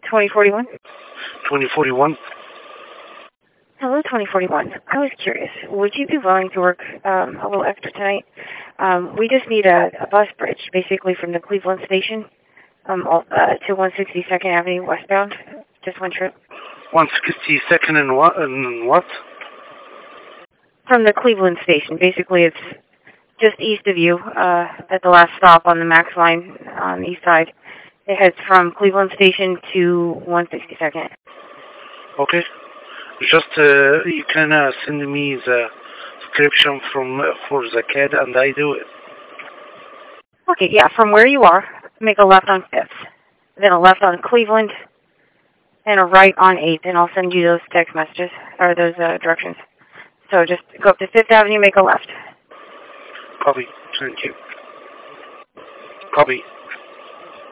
2041? 2041. Hello, 2041. I was curious. Would you be willing to work a little extra tonight? We just need a bus bridge, basically from the Cleveland station to 162nd Avenue westbound. Just one trip. 162nd and what? From the Cleveland station. Basically, it's just east of you, at the last stop on the Max line on the east side. It heads from Cleveland station to 162nd. Okay. Just you can send me the description for the CAD and I do it. Okay, yeah, from where you are, make a left on 5th, then a left on Cleveland, and a right on 8th, and I'll send you those text messages, or those directions. So just go up to 5th Avenue, make a left. Copy. Thank you. Copy.